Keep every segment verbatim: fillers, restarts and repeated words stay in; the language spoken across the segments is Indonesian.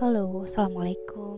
Halo, assalamualaikum.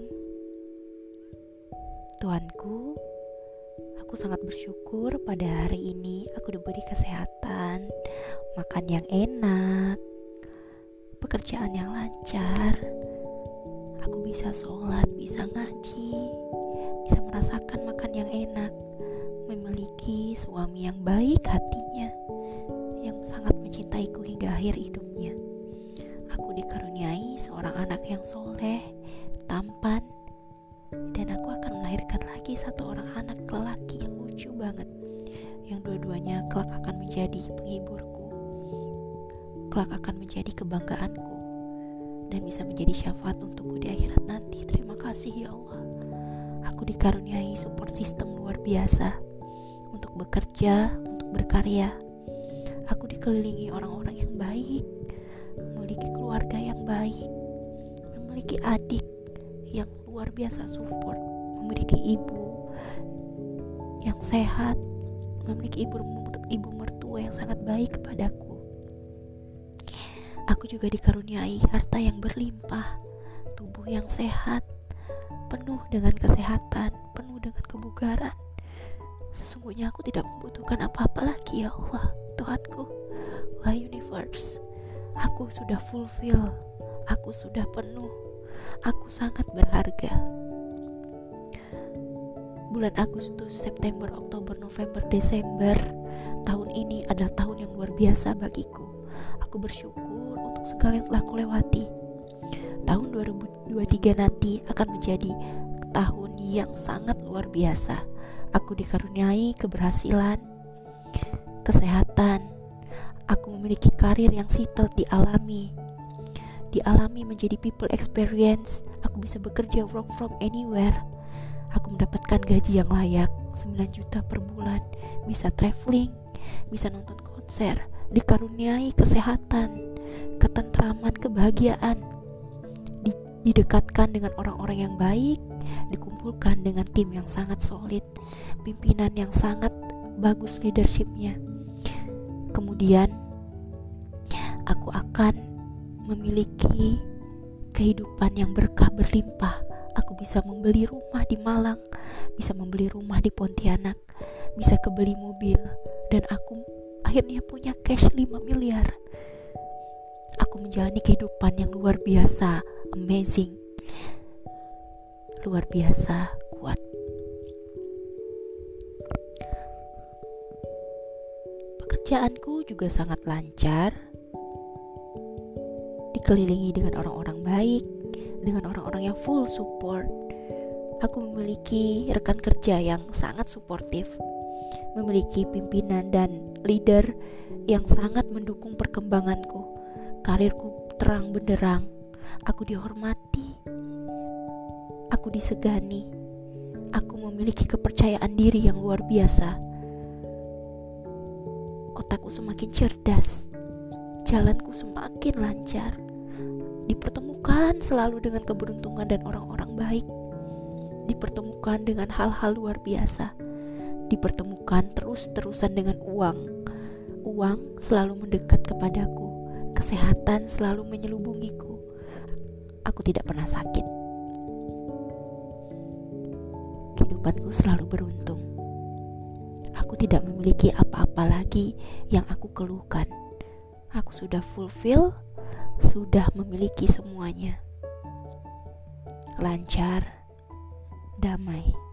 Tuanku, aku sangat bersyukur pada hari ini aku diberi kesehatan, makan yang enak, pekerjaan yang lancar. Aku bisa sholat, bisa ngaji, bisa merasakan makan yang enak, memiliki suami yang baik hatinya, yang sangat mencintaiku hingga akhir hidupnya. Aku dikaruniai seorang anak yang soleh, tampan, dan aku akan melahirkan lagi satu orang anak lelaki yang lucu banget, yang dua-duanya kelak akan menjadi penghiburku, kelak akan menjadi kebanggaanku, dan bisa menjadi syafaat untukku di akhirat nanti. Terima kasih ya Allah. Aku dikaruniai support system luar biasa untuk bekerja, untuk berkarya. Aku dikelilingi orang-orang yang baik, memiliki keluarga yang baik, memiliki adik yang luar biasa support, memiliki ibu yang sehat, memiliki ibu ibu mertua yang sangat baik kepadaku. Aku juga dikaruniai harta yang berlimpah, tubuh yang sehat, penuh dengan kesehatan, penuh dengan kebugaran. Sesungguhnya aku tidak membutuhkan apa-apa lagi ya Allah, Tuhanku, wahai universe. Aku sudah fulfill, aku sudah penuh, aku sangat berharga. Bulan Agustus, September, Oktober, November, Desember tahun ini adalah tahun yang luar biasa bagiku. Aku bersyukur untuk segala yang telah aku lewati. Tahun dua ribu dua puluh tiga nanti akan menjadi tahun yang sangat luar biasa. Aku dikaruniai keberhasilan, kesehatan. Aku memiliki karir yang settle, dialami Dialami menjadi people experience. Aku bisa bekerja work from anywhere. Aku mendapatkan gaji yang layak, sembilan juta per bulan. Bisa traveling, bisa nonton konser. Dikaruniai kesehatan, ketentraman, kebahagiaan. Didekatkan dengan orang-orang yang baik, dikumpulkan dengan tim yang sangat solid, pimpinan yang sangat bagus leadershipnya. Kemudian aku akan memiliki kehidupan yang berkah berlimpah. Aku bisa membeli rumah di Malang, bisa membeli rumah di Pontianak, bisa kebeli mobil, dan aku akhirnya punya cash lima miliar. Aku menjalani kehidupan yang luar biasa, amazing, luar biasa kuat. Pekerjaanku juga sangat lancar, dikelilingi dengan orang-orang baik, dengan orang-orang yang full support. Aku memiliki rekan kerja yang sangat suportif, memiliki pimpinan dan leader yang sangat mendukung perkembanganku. Karirku terang benderang, aku dihormati, aku disegani, aku memiliki kepercayaan diri yang luar biasa. Otakku semakin cerdas, jalanku semakin lancar, dipertemukan selalu dengan keberuntungan dan orang-orang baik, dipertemukan dengan hal-hal luar biasa, dipertemukan terus-terusan dengan uang. Uang selalu mendekat kepadaku, kesehatan selalu menyelubungiku. Aku tidak pernah sakit. Kehidupanku selalu beruntung. Aku tidak memiliki apa-apa lagi yang aku keluhkan. Aku sudah fulfill, sudah memiliki semuanya. Lancar, damai.